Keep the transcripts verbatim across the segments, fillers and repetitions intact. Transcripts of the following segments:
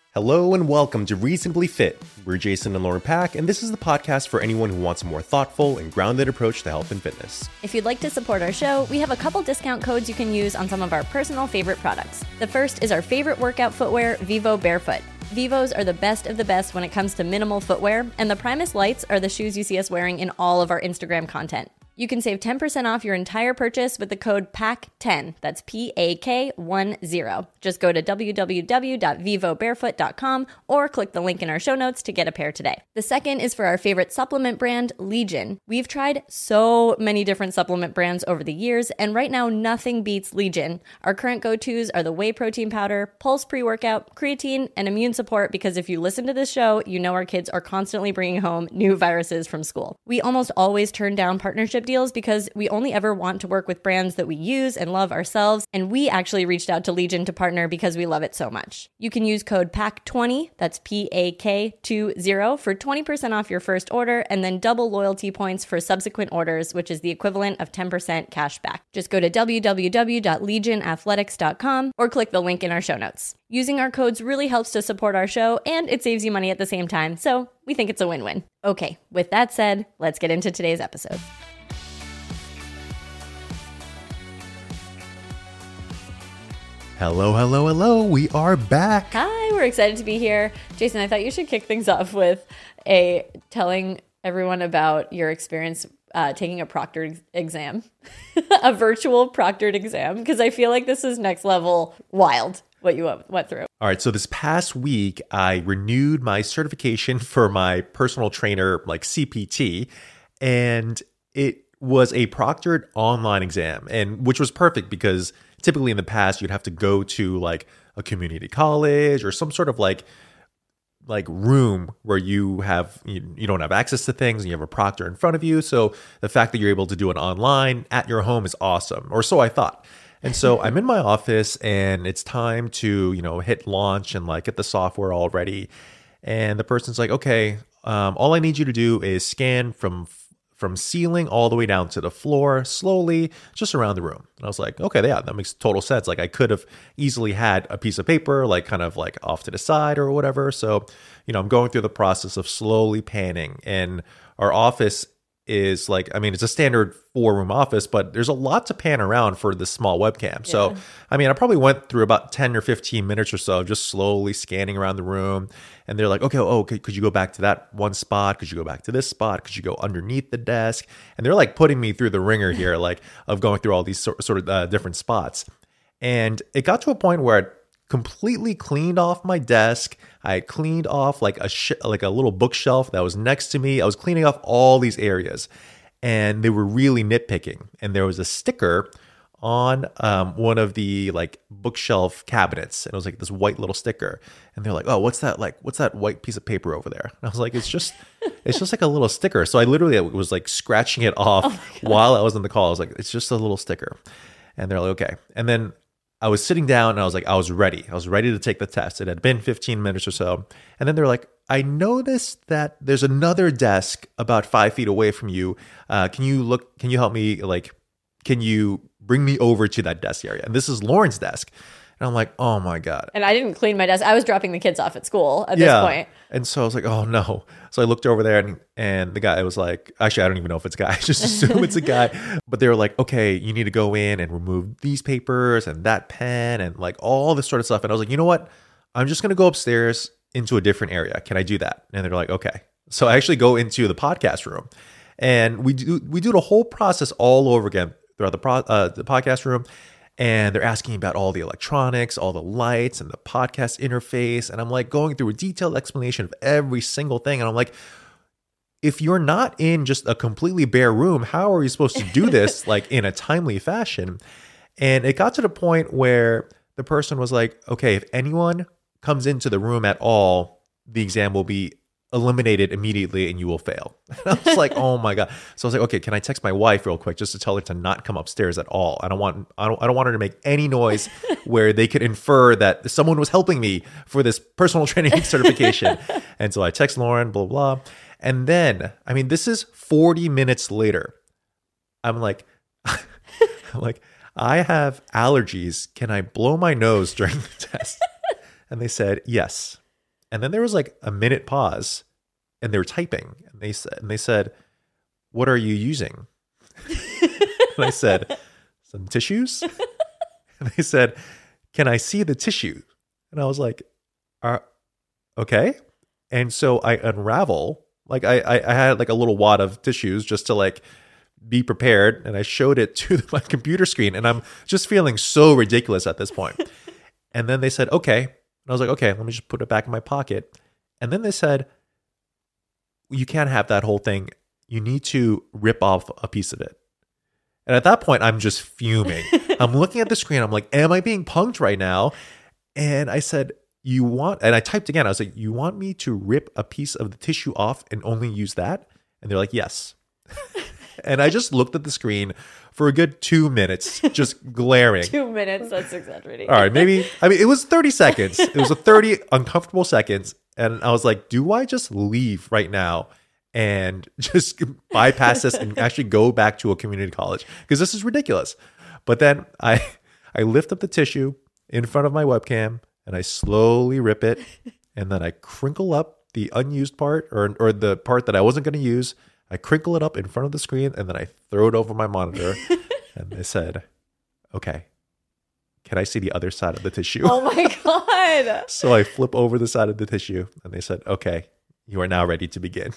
Hello and welcome to Reasonably Fit. We're Jason and Lauren Pack, and this is the podcast for anyone who wants a more thoughtful and grounded approach to health and fitness. If you'd like to support our show, we have a couple discount codes you can use on some of our personal favorite products. The first is our favorite workout footwear, Vivo Barefoot. Vivos are the best of the best when it comes to minimal footwear, and the Primus Lights are the shoes you see us wearing in all of our Instagram content. You can save ten percent off your entire purchase with the code P A C ten. That's P A K ten. Just go to w w w dot vivo barefoot dot com or click the link in our show notes to get a pair today. The second is for our favorite supplement brand, Legion. We've tried so many different supplement brands over the years, and right now nothing beats Legion. Our current go-tos are the whey protein powder, Pulse pre-workout, creatine, and immune support, because if you listen to this show, you know our kids are constantly bringing home new viruses from school. We almost always turn down partnership deals because we only ever want to work with brands that we use and love ourselves, and we actually reached out to Legion to partner because we love it so much. You can use code P A C twenty, that's P A K twenty, for twenty percent off your first order, and then double loyalty points for subsequent orders, which is the equivalent of ten percent cash back. Just go to w w w dot legion athletics dot com or click the link in our show notes. Using our codes really helps to support our show, and it saves you money at the same time, so we think it's a win-win. Okay, with that said, let's get into today's episode. Hello, hello, hello. We are back. Hi, we're excited to be here. Jason, I thought you should kick things off with a telling everyone about your experience uh, taking a proctored exam, a virtual proctored exam, because I feel like this is next level wild what you went through. All right, so this past week, I renewed my certification for my personal trainer, like C P T, and it was a proctored online exam, and which was perfect because typically in the past you'd have to go to like a community college or some sort of like like room where you have you, you don't have access to things and you have a proctor in front of you. So the fact that you're able to do it online at your home is awesome, or so I thought. And so I'm in my office and it's time to, you know, hit launch and like get the software all ready. And the person's like, okay, um, all I need you to do is scan from from ceiling all the way down to the floor, slowly, just around the room. And I was like, okay, yeah, that makes total sense. Like I could have easily had a piece of paper, like kind of like off to the side or whatever. So, you know, I'm going through the process of slowly panning, and our office is like, I mean, it's a standard four room office, but there's a lot to pan around for this small webcam. Yeah. So, I mean, I probably went through about ten or fifteen minutes or so, just slowly scanning around the room. And they're like, okay, oh, could, could you go back to that one spot? Could you go back to this spot? Could you go underneath the desk? And they're like putting me through the ringer here, like of going through all these sort, sort of uh, different spots. And it got to a point where I completely cleaned off my desk. I cleaned off like a sh- like a little bookshelf that was next to me. I was cleaning off all these areas, and they were really nitpicking. And there was a sticker on um, one of the like bookshelf cabinets, and it was like this white little sticker. And they're like, "Oh, what's that? Like, what's that white piece of paper over there?" And I was like, "It's just, it's just like a little sticker." So I literally was like scratching it off oh while I was on the call. I was like, "It's just a little sticker," and they're like, "Okay." And then I was sitting down and I was like, I was ready. I was ready to take the test. It had been fifteen minutes or so. And then they're like, I noticed that there's another desk about five feet away from you. Uh, can you look, can you help me? Like, can you bring me over to that desk area? And this is Lauren's desk. And I'm like, oh my God. And I didn't clean my desk. I was dropping the kids off at school at yeah. this point. And so I was like, oh no. So I looked over there and, and the guy was like, actually, I don't even know if it's a guy. I just assume it's a guy. But they were like, okay, you need to go in and remove these papers and that pen and like all this sort of stuff. And I was like, you know what? I'm just going to go upstairs into a different area. Can I do that? And they're like, okay. So I actually go into the podcast room, and we do we do the whole process all over again throughout the pro, uh, the podcast room. And they're asking about all the electronics, all the lights, and the podcast interface. And I'm like going through a detailed explanation of every single thing. And I'm like, if you're not in just a completely bare room, how are you supposed to do this like in a timely fashion? And it got to the point where the person was like, okay, if anyone comes into the room at all, the exam will be eliminated immediately and you will fail. And I was like, oh my God. So I was like, okay, can I text my wife real quick just to tell her to not come upstairs at all? I don't want, I don't, I don't want her to make any noise where they could infer that someone was helping me for this personal training certification. And so I text Lauren, blah, blah. And then, I mean, this is forty minutes later. I'm like, I'm like, I have allergies. Can I blow my nose during the test? And they said, yes. And then there was like a minute pause and they were typing and they said, and they said, "What are you using?" And I said, "Some tissues." And they said, "Can I see the tissue?" And I was like, uh, okay. And so I unravel, like I, I, I had like a little wad of tissues just to like be prepared. And I showed it to my computer screen and I'm just feeling so ridiculous at this point. And then they said, okay. And I was like, okay, let me just put it back in my pocket. And then they said, you can't have that whole thing. You need to rip off a piece of it. And at that point, I'm just fuming. I'm looking at the screen. I'm like, am I being punked right now? And I said, you want, and I typed again. I was like, you want me to rip a piece of the tissue off and only use that? And they're like, yes. And I just looked at the screen for a good two minutes, just glaring. Two minutes, that's exaggerating. All right, maybe, I mean, it was thirty seconds. It was a thirty uncomfortable seconds. And I was like, do I just leave right now and just bypass this and actually go back to a community college? Because this is ridiculous. But then I, I lift up the tissue in front of my webcam and I slowly rip it. And then I crinkle up the unused part or, or the part that I wasn't going to use. I crinkle it up in front of the screen and then I throw it over my monitor. And they said, okay, can I see the other side of the tissue? Oh my God. So I flip over the side of the tissue and they said, okay, you are now ready to begin.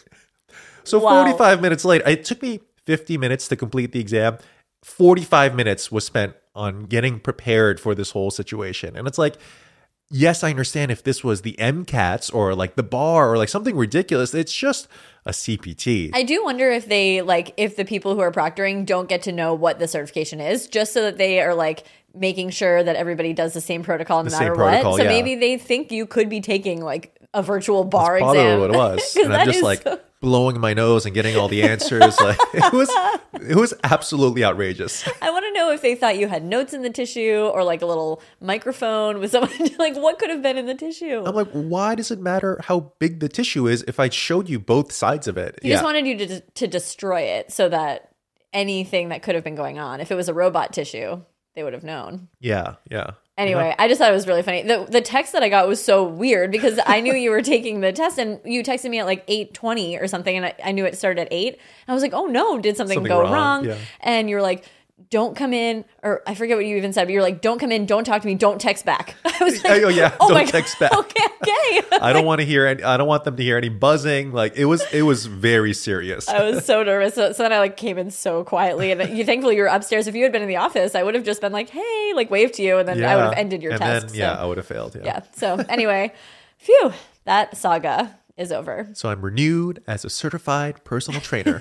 So Wow. forty-five minutes later, it took me fifty minutes to complete the exam. forty-five minutes was spent on getting prepared for this whole situation. And it's like, yes, I understand if this was the MCATs or like the bar or like something ridiculous. It's just a C P T. I do wonder if they like if the people who are proctoring don't get to know what the certification is, just so that they are like making sure that everybody does the same protocol no The matter same protocol, what. So yeah. maybe they think you could be taking like a virtual bar That's probably exam. what it was. 'Cause And I'm that just is like so- blowing my nose and getting all the answers. Like it was, it was absolutely outrageous. I want to know if they thought you had notes in the tissue or like a little microphone with someone. Like, what could have been in the tissue? I'm like, why does it matter how big the tissue is if I showed you both sides of it? He just wanted you to to destroy it so that anything that could have been going on, if it was a robot tissue, they would have known. Yeah, yeah. Anyway, Yeah. I just thought it was really funny. The the text that I got was so weird because I knew you were taking the test and you texted me at like eight twenty or something and I, I knew it started at eight. And I was like, oh no, did something, Something go wrong, wrong? yeah. And you're like, don't come in, or I forget what you even said, but you're like, don't come in, don't talk to me, don't text back. I was like, Oh, yeah, oh don't my text God. back. Okay, okay. I don't want to hear any, I don't want them to hear any buzzing. Like it was, it was very serious. I was so nervous. So, so then I like came in so quietly, and you thankfully you were upstairs. If you had been in the office, I would have just been like, "Hey," like waved to you, and then I would have ended your and test. Then, yeah, so, I would have failed. Yeah. yeah. So anyway, phew, that saga is over. So I'm renewed as a certified personal trainer.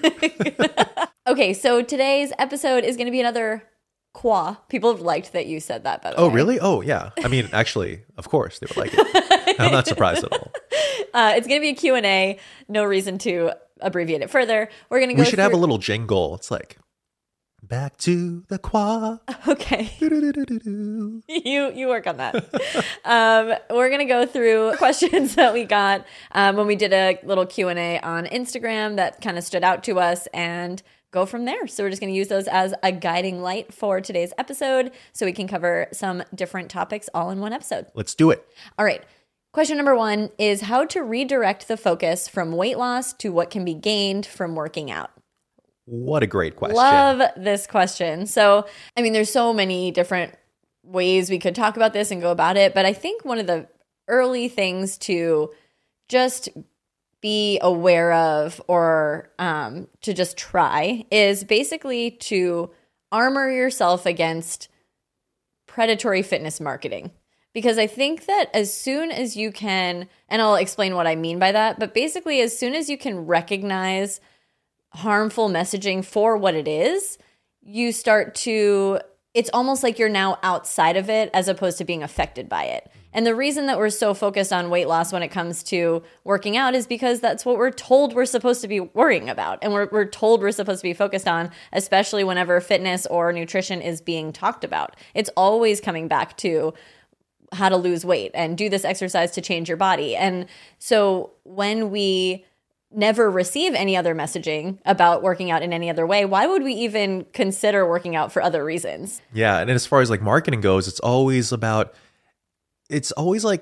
Okay, so today's episode is going to be another qua. People have liked that you said that, by the Oh, way. really? Oh, yeah. I mean, actually, of course they would like it. I'm not surprised at all. Uh, it's going to be a Q and A. No reason to abbreviate it further. We're going to go We should have a through- little jingle. It's like, back to the qua. Okay. Do-do-do-do-do. you you work on that. um, we're gonna go through questions that we got um, when we did a little Q and A on Instagram that kind of stood out to us, and go from there. So we're just gonna use those as a guiding light for today's episode, so we can cover some different topics all in one episode. Let's do it. All right. Question number one is how to redirect the focus from weight loss to what can be gained from working out. What a great question. Love this question. So, I mean, there's so many different ways we could talk about this and go about it, but I think one of the early things to just be aware of or um, to just try is basically to armor yourself against predatory fitness marketing. Because I think that as soon as you can, and I'll explain what I mean by that, but basically as soon as you can recognize harmful messaging for what it is, you start to, it's almost like you're now outside of it as opposed to being affected by it. And the reason that we're so focused on weight loss when it comes to working out is because that's what we're told we're supposed to be worrying about. And we're, we're told we're supposed to be focused on, especially whenever fitness or nutrition is being talked about. It's always coming back to how to lose weight and do this exercise to change your body. And so when we never receive any other messaging about working out in any other way, why would we even consider working out for other reasons? Yeah. And as far as like marketing goes, it's always about, it's always like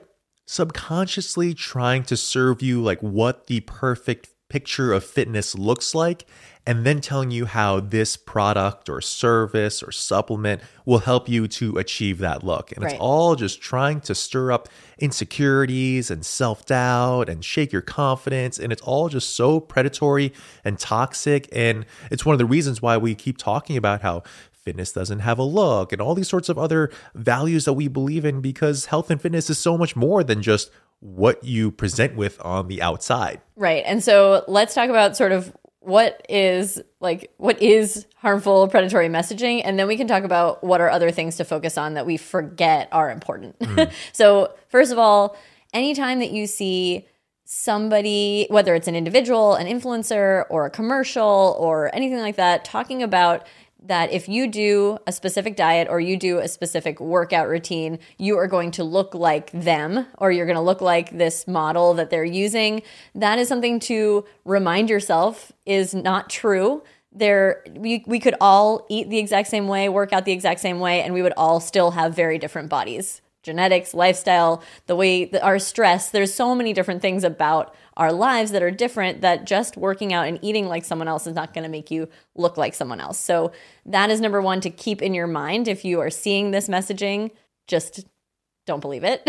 subconsciously trying to serve you like what the perfect picture of fitness looks like, and then telling you how this product or service or supplement will help you to achieve that look. And Right. it's all just trying to stir up insecurities and self-doubt and shake your confidence. And it's all just so predatory and toxic. And it's one of the reasons why we keep talking about how fitness doesn't have a look and all these sorts of other values that we believe in, because health and fitness is so much more than just what you present with on the outside. Right. And so let's talk about sort of what is like what is harmful predatory messaging, and then we can talk about what are other things to focus on that we forget are important. Mm. So first of all, anytime that you see somebody, whether it's an individual, an influencer, or a commercial or anything like that, talking about that if you do a specific diet or you do a specific workout routine, you are going to look like them, or you're going to look like this model that they're using. That is something to remind yourself is not true. There, we, we could all eat the exact same way, work out the exact same way, and we would all still have very different bodies. Genetics, lifestyle, the way that our stress, there's so many different things about our lives that are different, that just working out and eating like someone else is not going to make you look like someone else. So that is number one to keep in your mind. If you are seeing this messaging, just don't believe it.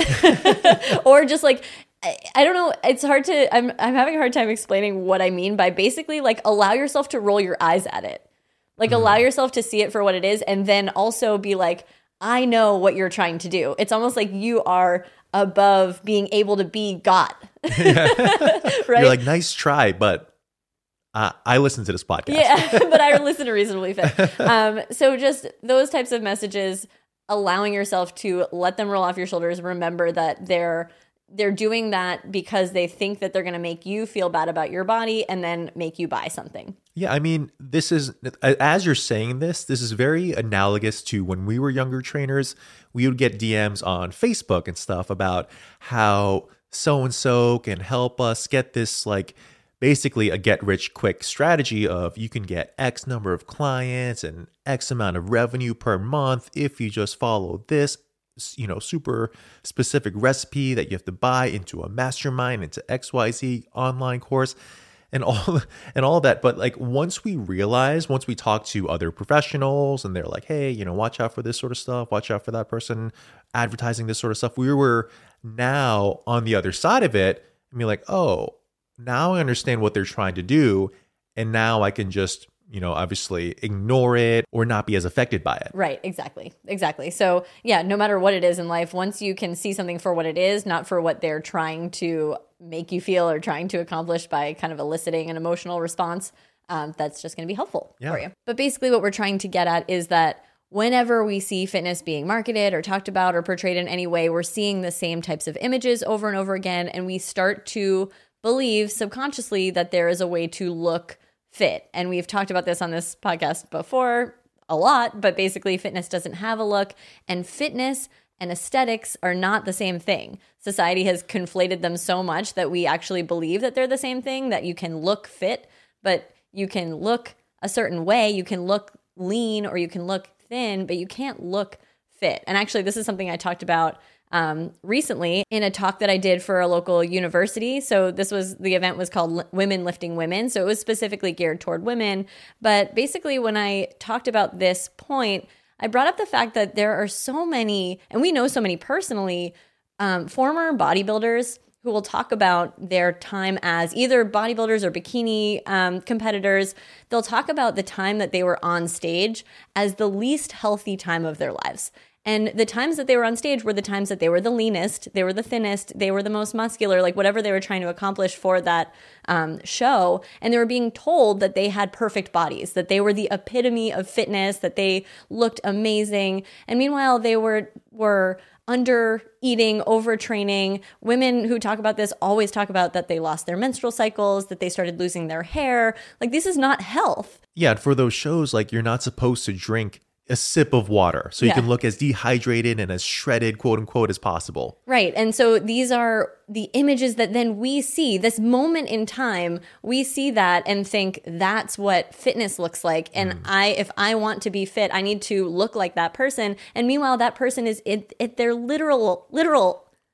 Or just like, I, I don't know, it's hard to, I'm, I'm having a hard time explaining what I mean by basically like allow yourself to roll your eyes at it. Like mm. allow yourself to see it for what it is, and then also be like, I know what you're trying to do. It's almost like you are above being able to be God. Yeah. Right? You're like, nice try, but uh, I listen to this podcast. Yeah, but I listen to Reasonably Fit. Um, so just those types of messages, allowing yourself to let them roll off your shoulders. Remember that they're they're doing that because they think that they're going to make you feel bad about your body and then make you buy something. Yeah, I mean, this is, as you're saying this, this is very analogous to when we were younger trainers. We would get D Ms on Facebook and stuff about how so-and-so can help us get this, like, basically a get-rich-quick strategy of you can get X number of clients and X amount of revenue per month if you just follow this, you know, super specific recipe that you have to buy into a mastermind, into X Y Z online course. And all and all that. But like once we realize, once we talk to other professionals and they're like, hey, you know, watch out for this sort of stuff, watch out for that person advertising this sort of stuff. We were now on the other side of it and be like, oh, now I understand what they're trying to do. And now I can just, you know, obviously ignore it or not be as affected by it. Right. Exactly. Exactly. So yeah, no matter what it is in life, once you can see something for what it is, not for what they're trying to make you feel or trying to accomplish by kind of eliciting an emotional response, um, that's just going to be helpful yeah. for you. But basically what we're trying to get at is that whenever we see fitness being marketed or talked about or portrayed in any way, we're seeing the same types of images over and over again. And we start to believe subconsciously that there is a way to look fit. And we've talked about this on this podcast before a lot, but basically fitness doesn't have a look, and fitness and aesthetics are not the same thing. Society has conflated them so much that we actually believe that they're the same thing, that you can look fit, but you can look a certain way, you can look lean or you can look thin, but you can't look fit. And actually, this is something I talked about um, recently in a talk that I did for a local university. So this was, the event was called Women Lifting Women. So it was specifically geared toward women. But basically, when I talked about this point, I brought up the fact that there are so many, and we know so many personally, um, former bodybuilders who will talk about their time as either bodybuilders or bikini um, competitors. They'll talk about the time that they were on stage as the least healthy time of their lives. And the times that they were on stage were the times that they were the leanest, they were the thinnest, they were the most muscular, like whatever they were trying to accomplish for that um, show. And they were being told that they had perfect bodies, that they were the epitome of fitness, that they looked amazing. And meanwhile, they were were under eating, overtraining. Women who talk about this always talk about that they lost their menstrual cycles, that they started losing their hair. Like, this is not health. Yeah, for those shows, like, you're not supposed to drink a sip of water so you yeah. can look as dehydrated and as shredded, quote unquote, as possible. Right. And so these are the images that then we see, this moment in time, we see that and think that's what fitness looks like. And mm. I, if I want to be fit, I need to look like that person. And meanwhile, that person is at, at their literal, literal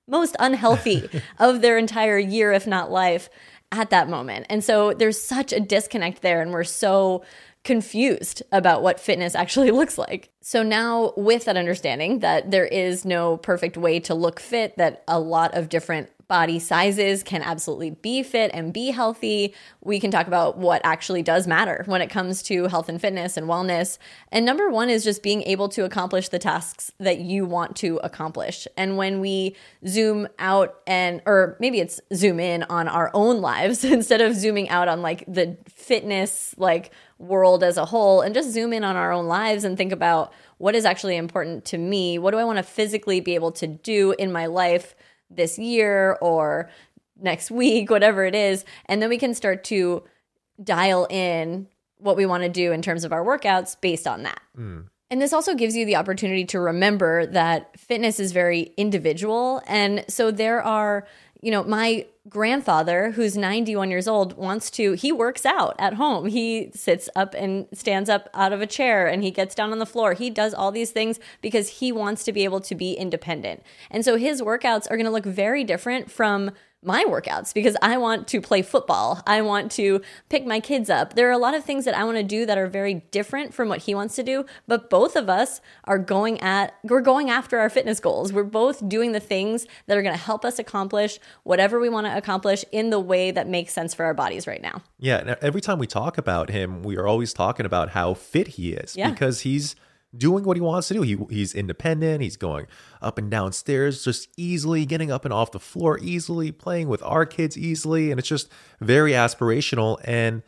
most unhealthy of their entire year, if not life, at that moment. And so there's such a disconnect there, and we're so confused about what fitness actually looks like. So now, with that understanding that there is no perfect way to look fit, that a lot of different body sizes can absolutely be fit and be healthy, we can talk about what actually does matter when it comes to health and fitness and wellness. And number one is just being able to accomplish the tasks that you want to accomplish. And when we zoom out and, or maybe it's zoom in on our own lives instead of zooming out on like the fitness, like world as a whole, and just zoom in on our own lives and think about what is actually important to me. What do I want to physically be able to do in my life this year or next week, whatever it is. And then we can start to dial in what we want to do in terms of our workouts based on that. Mm. And this also gives you the opportunity to remember that fitness is very individual. And so there are, you know, my grandfather, who's ninety-one years old, wants to, he works out at home. He sits up and stands up out of a chair and he gets down on the floor. He does all these things because he wants to be able to be independent. And so his workouts are going to look very different from my workouts because I want to play football. I want to pick my kids up. There are a lot of things that I want to do that are very different from what he wants to do, but both of us are going at, we're going after our fitness goals. We're both doing the things that are going to help us accomplish whatever we want to accomplish in the way that makes sense for our bodies right now. Yeah. And every time we talk about him, we are always talking about how fit he is yeah. because he's doing what he wants to do. He he's independent. He's going up and down stairs just easily, getting up and off the floor easily, playing with our kids easily. And it's just very aspirational. And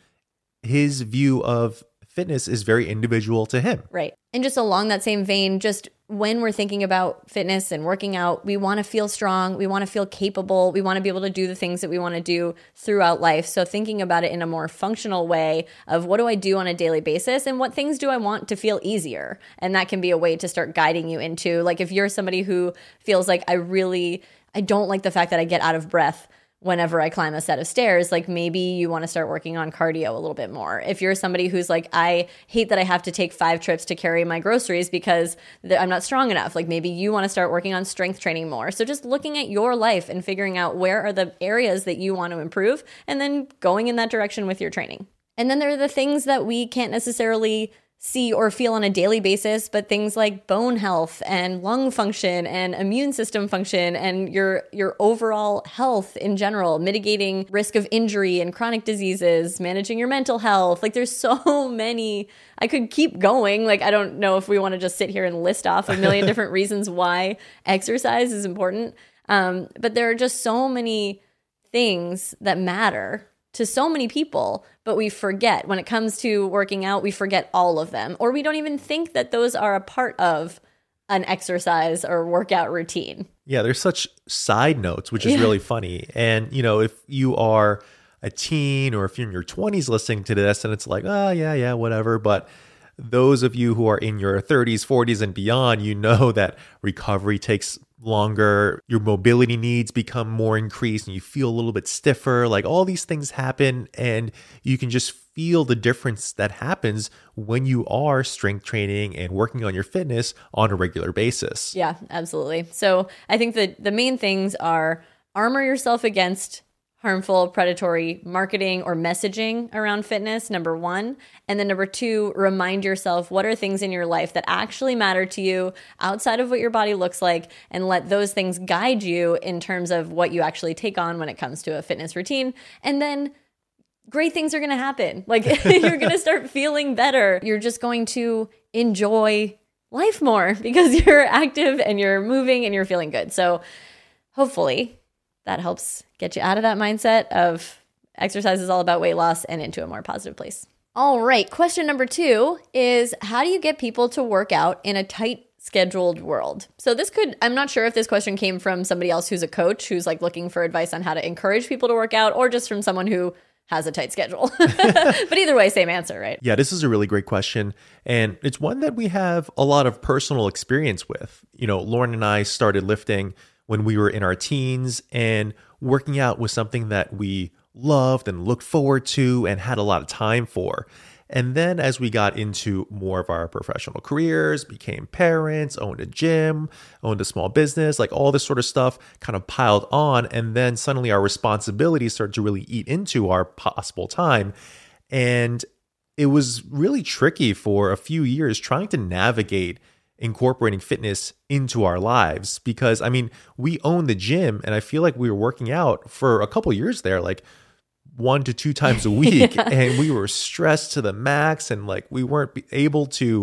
his view of fitness is very individual to him. Right. And just along that same vein, just when we're thinking about fitness and working out, we want to feel strong. We want to feel capable. We want to be able to do the things that we want to do throughout life. So thinking about it in a more functional way of what do I do on a daily basis and what things do I want to feel easier? And that can be a way to start guiding you into, like, if you're somebody who feels like I really, I don't like the fact that I get out of breath whenever I climb a set of stairs, like maybe you want to start working on cardio a little bit more. If you're somebody who's like, I hate that I have to take five trips to carry my groceries because I'm not strong enough, like maybe you want to start working on strength training more. So just looking at your life and figuring out where are the areas that you want to improve and then going in that direction with your training. And then there are the things that we can't necessarily see or feel on a daily basis, but things like bone health and lung function and immune system function and your your overall health in general, mitigating risk of injury and chronic diseases, managing your mental health. Like there's so many, I could keep going. Like I don't know if we want to just sit here and list off a million different reasons why exercise is important. Um, but there are just so many things that matter to so many people, but we forget when it comes to working out, we forget all of them, or we don't even think that those are a part of an exercise or workout routine. Yeah, there's such side notes, which is yeah. really funny. And, you know, if you are a teen or if you're in your twenties listening to this and it's like, oh, yeah, yeah, whatever. But those of you who are in your thirties, forties and beyond, you know that recovery takes longer, your mobility needs become more increased and you feel a little bit stiffer. Like all these things happen and you can just feel the difference that happens when you are strength training and working on your fitness on a regular basis. Yeah, absolutely. So I think that the main things are armor yourself against harmful, predatory marketing or messaging around fitness, number one. And then number two, remind yourself what are things in your life that actually matter to you outside of what your body looks like, and let those things guide you in terms of what you actually take on when it comes to a fitness routine. And then great things are going to happen. Like you're going to start feeling better. You're just going to enjoy life more because you're active and you're moving and you're feeling good. So hopefully that helps get you out of that mindset of exercise is all about weight loss and into a more positive place. All right. Question number two is, how do you get people to work out in a tight scheduled world? So this could, I'm not sure if this question came from somebody else who's a coach who's like looking for advice on how to encourage people to work out, or just from someone who has a tight schedule. But either way, same answer, right? Yeah, this is a really great question. And it's one that we have a lot of personal experience with. You know, Lauren and I started lifting when we were in our teens, and working out was something that we loved and looked forward to and had a lot of time for. And then as we got into more of our professional careers, became parents, owned a gym, owned a small business, like all this sort of stuff kind of piled on. And then suddenly our responsibilities started to really eat into our possible time. And it was really tricky for a few years trying to navigate incorporating fitness into our lives, because I mean, we own the gym and I feel like we were working out for a couple years there, like one to two times a week. yeah. And we were stressed to the max, and like we weren't able to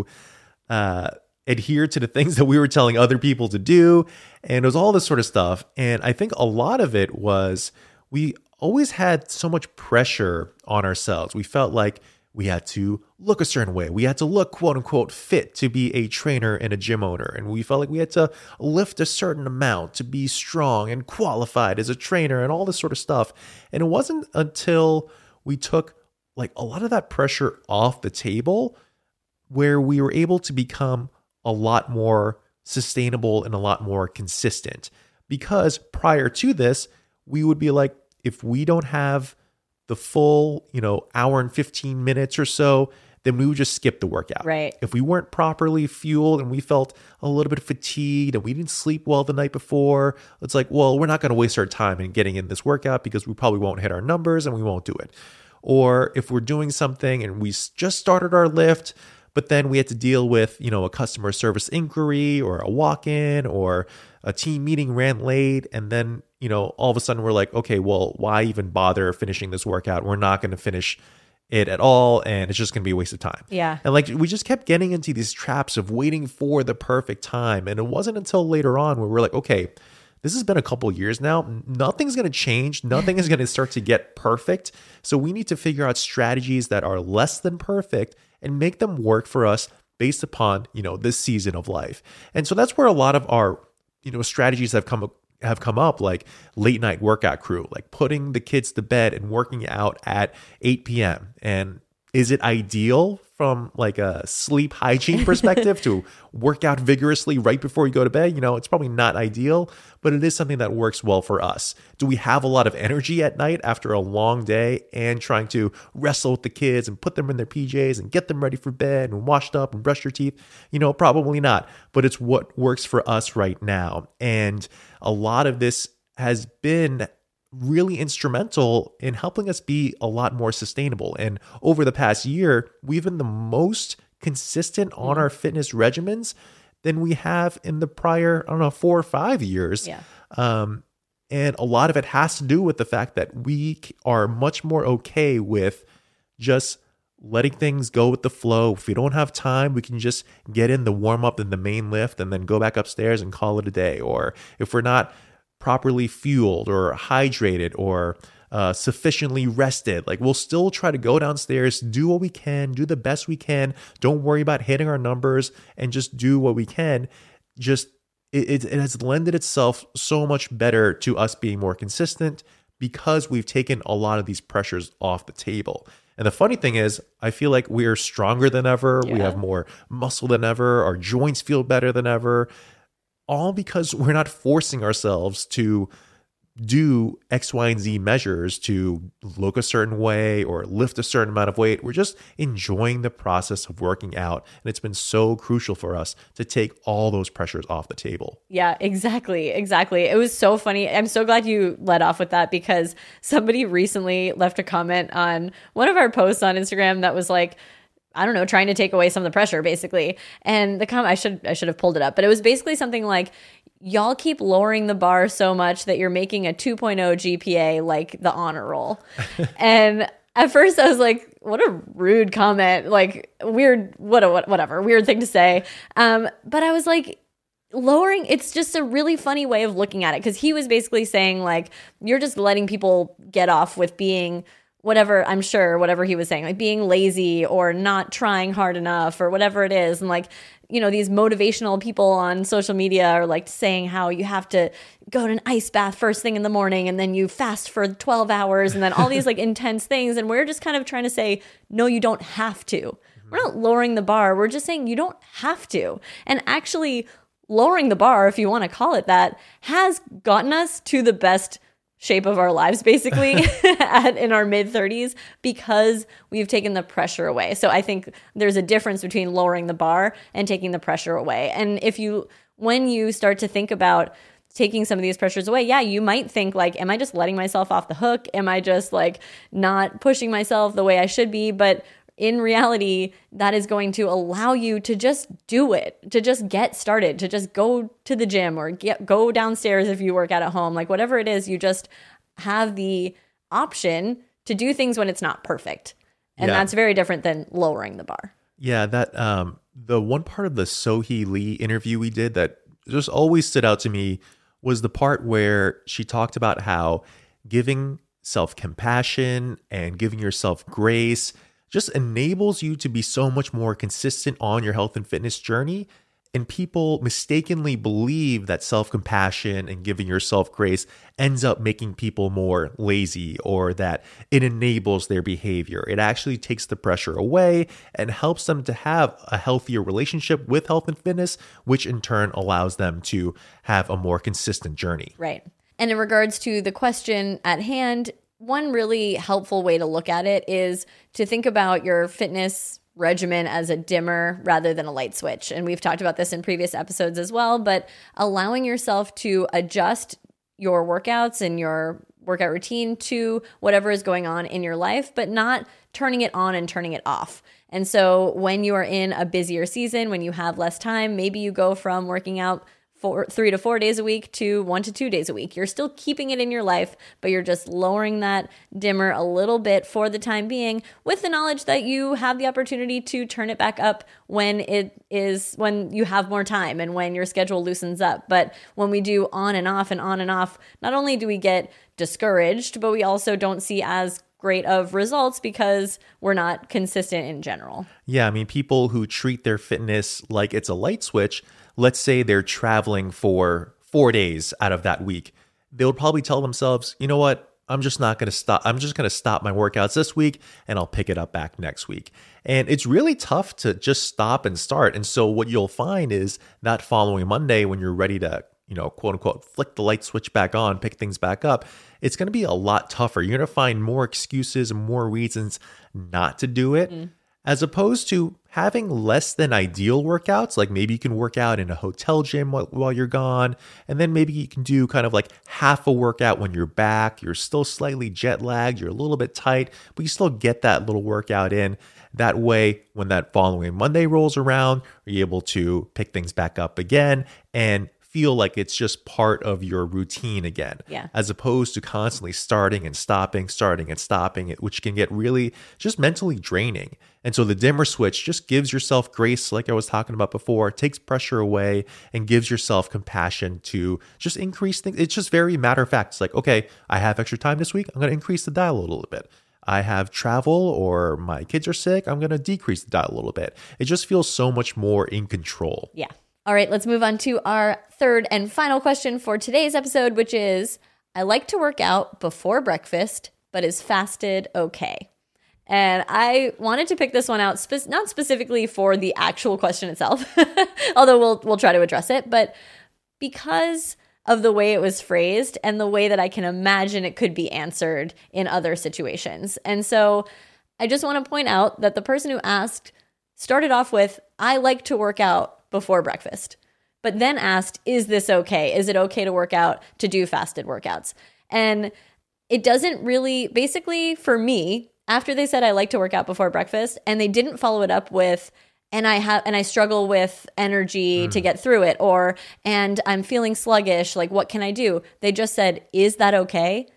uh, adhere to the things that we were telling other people to do. And it was all this sort of stuff. And I think a lot of it was we always had so much pressure on ourselves. We felt like we had to look a certain way. We had to look, quote unquote, fit to be a trainer and a gym owner. And we felt like we had to lift a certain amount to be strong and qualified as a trainer and all this sort of stuff. And it wasn't until we took like a lot of that pressure off the table where we were able to become a lot more sustainable and a lot more consistent. Because prior to this, we would be like, if we don't have the full, you know, hour and fifteen minutes or so, then we would just skip the workout. Right. If we weren't properly fueled and we felt a little bit fatigued and we didn't sleep well the night before, it's like, well, we're not going to waste our time in getting in this workout because we probably won't hit our numbers and we won't do it. Or if we're doing something and we just started our lift, but then we had to deal with, you know, a customer service inquiry or a walk-in or a team meeting ran late. And then, you know, all of a sudden we're like, okay, well, why even bother finishing this workout? We're not going to finish it at all. And it's just going to be a waste of time. Yeah. And like, we just kept getting into these traps of waiting for the perfect time. And it wasn't until later on where we're like, okay, this has been a couple years now. Nothing's going to change. Nothing is going to start to get perfect. So we need to figure out strategies that are less than perfect and make them work for us based upon, you know, this season of life. And so that's where a lot of our, you know, strategies have come have come up, like late night workout crew, like putting the kids to bed and working out at eight p.m. And is it ideal from like a sleep hygiene perspective to work out vigorously right before you go to bed? You know, it's probably not ideal, but it is something that works well for us. Do we have a lot of energy at night after a long day and trying to wrestle with the kids and put them in their P Js and get them ready for bed and washed up and brush your teeth? You know, probably not, but it's what works for us right now. And a lot of this has been really instrumental in helping us be a lot more sustainable. And over the past year, we've been the most consistent on our fitness regimens than we have in the prior, I don't know, four or five years. Yeah. Um, and a lot of it has to do with the fact that we are much more okay with just letting things go with the flow. If we don't have time, we can just get in the warm up and the main lift and then go back upstairs and call it a day. Or if we're not properly fueled or hydrated or uh, sufficiently rested, like we'll still try to go downstairs, do what we can, do the best we can. Don't worry about hitting our numbers and just do what we can. Just it, it, it has lended itself so much better to us being more consistent because we've taken a lot of these pressures off the table. And the funny thing is, I feel like we are stronger than ever. Yeah. We have more muscle than ever. Our joints feel better than ever. All because we're not forcing ourselves to do X, Y, and Z measures to look a certain way or lift a certain amount of weight. We're just enjoying the process of working out. And it's been so crucial for us to take all those pressures off the table. Yeah, exactly. Exactly. It was so funny. I'm so glad you led off with that because somebody recently left a comment on one of our posts on Instagram that was like, I don't know, trying to take away some of the pressure, basically. And the comment, I should I should have pulled it up, but it was basically something like, y'all keep lowering the bar so much that you're making a two point oh G P A like the honor roll. And at first I was like, what a rude comment, like weird, what a, whatever, weird thing to say. Um, but I was like, lowering, it's just a really funny way of looking at it. Cause he was basically saying like, you're just letting people get off with being whatever, I'm sure, whatever he was saying, like being lazy or not trying hard enough or whatever it is. And like, you know, these motivational people on social media are like saying how you have to go to an ice bath first thing in the morning and then you fast for twelve hours and then all these like intense things. And we're just kind of trying to say, no, you don't have to. Mm-hmm. We're not lowering the bar. We're just saying you don't have to. And actually lowering the bar, if you want to call it that, has gotten us to the best shape of our lives basically at, in our mid thirties because we've taken the pressure away. So I think there's a difference between lowering the bar and taking the pressure away. And if you, when you start to think about taking some of these pressures away, yeah, you might think like, am I just letting myself off the hook? Am I just like not pushing myself the way I should be? But in reality, that is going to allow you to just do it, to just get started, to just go to the gym or get go downstairs if you work out at home. Like whatever it is, you just have the option to do things when it's not perfect. And yeah. that's very different than lowering the bar. Yeah, that um, the one part of the Sohee Lee interview we did that just always stood out to me was the part where she talked about how giving self-compassion and giving yourself grace just enables you to be so much more consistent on your health and fitness journey. And people mistakenly believe that self-compassion and giving yourself grace ends up making people more lazy or that it enables their behavior. It actually takes the pressure away and helps them to have a healthier relationship with health and fitness, which in turn allows them to have a more consistent journey. Right. And in regards to the question at hand, one really helpful way to look at it is to think about your fitness regimen as a dimmer rather than a light switch. And we've talked about this in previous episodes as well, but allowing yourself to adjust your workouts and your workout routine to whatever is going on in your life, but not turning it on and turning it off. And so when you are in a busier season, when you have less time, maybe you go from working out Four, three to four days a week to one to two days a week. You're still keeping it in your life, but you're just lowering that dimmer a little bit for the time being with the knowledge that you have the opportunity to turn it back up when it is, when you have more time and when your schedule loosens up. But when we do on and off and on and off, not only do we get discouraged, but we also don't see as great of results because we're not consistent in general. Yeah, I mean, people who treat their fitness like it's a light switch, let's say they're traveling for four days out of that week, they'll probably tell themselves, you know what, I'm just not going to stop. I'm just going to stop my workouts this week and I'll pick it up back next week. And it's really tough to just stop and start. And so what you'll find is that following Monday, when you're ready to, you know, quote unquote, flick the light switch back on, pick things back up, it's going to be a lot tougher. You're going to find more excuses and more reasons not to do it. Mm. As opposed to having less than ideal workouts, like maybe you can work out in a hotel gym while, while you're gone, and then maybe you can do kind of like half a workout when you're back. You're still slightly jet lagged, you're a little bit tight, but you still get that little workout in. That way, when that following Monday rolls around, you're able to pick things back up again and feel like it's just part of your routine again, yeah. as opposed to constantly starting and stopping, starting and stopping, which can get really just mentally draining. And so the dimmer switch just gives yourself grace, like I was talking about before, takes pressure away and gives yourself compassion to just increase things. It's just very matter of fact. It's like, okay, I have extra time this week. I'm going to increase the dial a little bit. I have travel or my kids are sick. I'm going to decrease the dial a little bit. It just feels so much more in control. Yeah. All right, let's move on to our third and final question for today's episode, which is, I like to work out before breakfast, but is fasted okay? And I wanted to pick this one out, spe- not specifically for the actual question itself, although we'll we'll try to address it, but because of the way it was phrased and the way that I can imagine it could be answered in other situations. And so I just want to point out that the person who asked started off with, I like to work out before breakfast, but then asked, is this okay? Is it okay to work out, to do fasted workouts? And it doesn't really, basically for me, after they said I like to work out before breakfast and they didn't follow it up with, and I have, and I struggle with energy mm. to get through it, or, and I'm feeling sluggish, like what can I do? They just said, is that okay?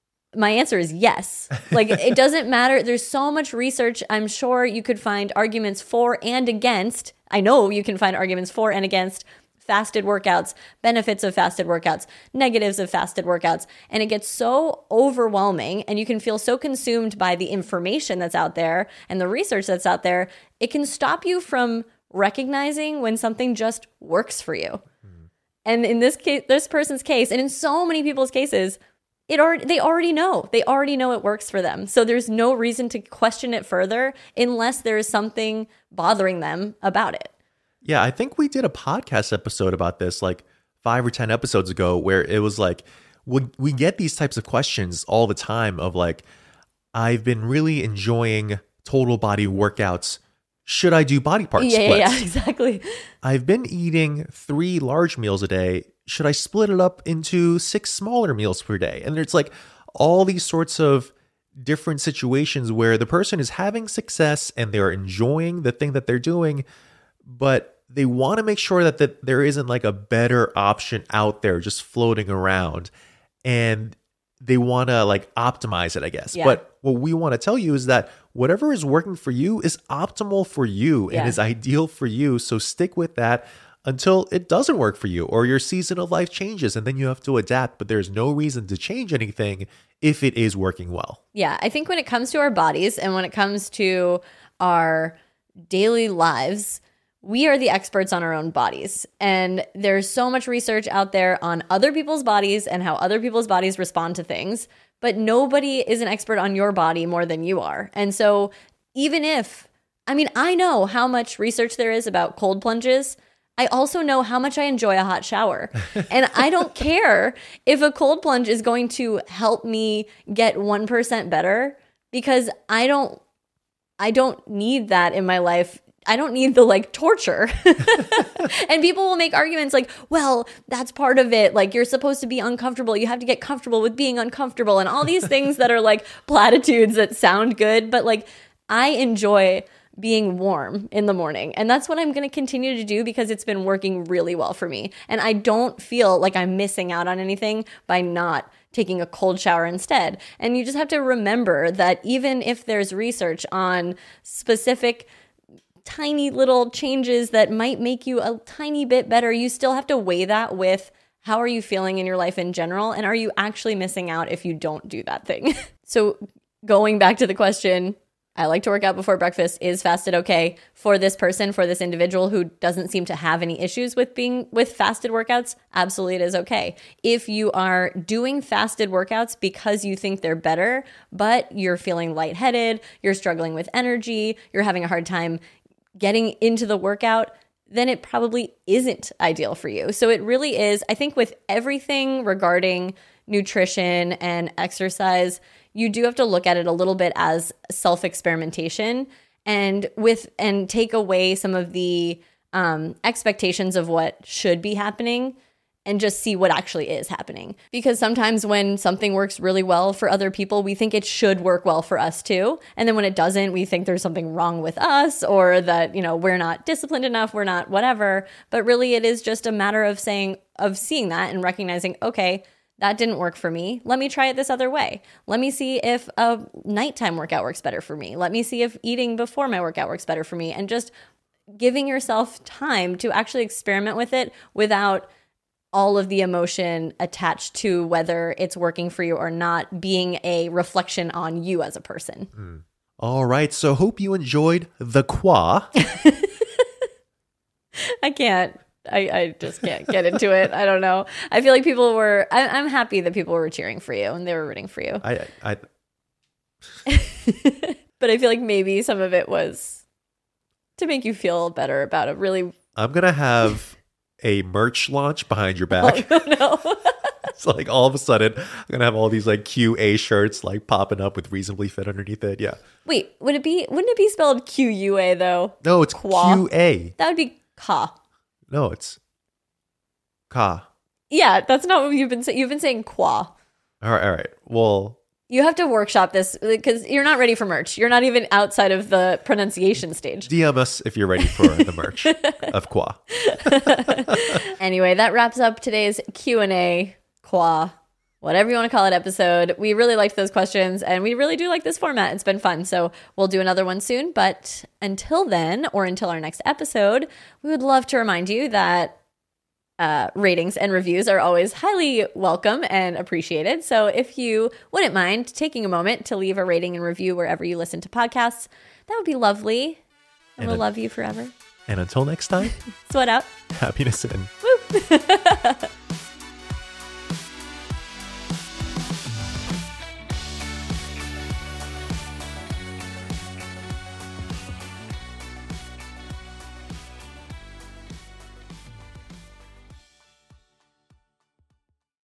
My answer is yes. Like, it doesn't matter. There's so much research. I'm sure you could find arguments for and against. I know you can find arguments for and against fasted workouts, benefits of fasted workouts, negatives of fasted workouts. And it gets so overwhelming and you can feel so consumed by the information that's out there and the research that's out there. It can stop you from recognizing when something just works for you. Mm-hmm. And in this case, this person's case, and in so many people's cases, It already, they already know. They already know it works for them. So there's no reason to question it further unless there is something bothering them about it. Yeah, I think we did a podcast episode about this like five or ten episodes ago where it was like, we, we get these types of questions all the time of like, I've been really enjoying total body workouts. Should I do body part yeah, splits? Yeah, yeah, exactly. I've been eating three large meals a day. Should I split it up into six smaller meals per day? And it's like all these sorts of different situations where the person is having success and they're enjoying the thing that they're doing, but they want to make sure that, that there isn't like a better option out there just floating around. And they want to like optimize it, I guess. Yeah. But what we want to tell you is that whatever is working for you is optimal for you Yeah. and is ideal for you. So stick with that until it doesn't work for you or your season of life changes and then you have to adapt. But there's no reason to change anything if it is working well. Yeah, I think when it comes to our bodies and when it comes to our daily lives, we are the experts on our own bodies. And there's so much research out there on other people's bodies and how other people's bodies respond to things, but nobody is an expert on your body more than you are. And so even if, I mean, I know how much research there is about cold plunges. I also know how much I enjoy a hot shower. And I don't care if a cold plunge is going to help me get one percent better because I don't I don't need that in my life. I don't need the like torture. And people will make arguments like, well, that's part of it. Like you're supposed to be uncomfortable. You have to get comfortable with being uncomfortable and all these things that are like platitudes that sound good. But like I enjoy being warm in the morning. And that's what I'm going to continue to do because it's been working really well for me. And I don't feel like I'm missing out on anything by not taking a cold shower instead. And you just have to remember that even if there's research on specific tiny little changes that might make you a tiny bit better, you still have to weigh that with how are you feeling in your life in general? And are you actually missing out if you don't do that thing? So going back to the question, I like to work out before breakfast. Is fasted okay for this person, for this individual who doesn't seem to have any issues with being with fasted workouts? Absolutely, it is okay. If you are doing fasted workouts because you think they're better, but you're feeling lightheaded, you're struggling with energy, you're having a hard time getting into the workout, then it probably isn't ideal for you. So it really is, I think with everything regarding nutrition and exercise, you do have to look at it a little bit as self-experimentation and with and take away some of the um, expectations of what should be happening and just see what actually is happening. Because sometimes when something works really well for other people, we think it should work well for us too. And then when it doesn't, we think there's something wrong with us or that, you know, we're not disciplined enough, we're not whatever. But really it is just a matter of saying, of seeing that and recognizing, okay, that didn't work for me. Let me try it this other way. Let me see if a nighttime workout works better for me. Let me see if eating before my workout works better for me. And just giving yourself time to actually experiment with it without all of the emotion attached to whether it's working for you or not being a reflection on you as a person. Mm. All right. So hope you enjoyed the Qua. I can't. I, I just can't get into it. I don't know. I feel like people were, I, I'm happy that people were cheering for you and they were rooting for you. I, I, But I feel like maybe some of it was to make you feel better about a really. I'm going to have a merch launch behind your back. Oh, no. It's like all of a sudden, I'm going to have all these like Q A shirts like popping up with reasonably fit underneath it. Yeah. Wait, would it be, wouldn't it be spelled Q U A though? No, it's Qua? Q A. That would be Ka. No, it's Ka. Yeah, that's not what you've been saying. You've been saying Qua. All right. All right. Well, you have to workshop this because you're not ready for merch. You're not even outside of the pronunciation stage. D M us if you're ready for the merch of Qua. Anyway, that wraps up today's Q and A, Qua, whatever you want to call it, episode. We really liked those questions and we really do like this format. It's been fun. So we'll do another one soon. But until then, or until our next episode, we would love to remind you that Uh, ratings and reviews are always highly welcome and appreciated. So if you wouldn't mind taking a moment to leave a rating and review wherever you listen to podcasts, that would be lovely. And, and we'll a- love you forever. And until next time, sweat out. happiness in. Woo!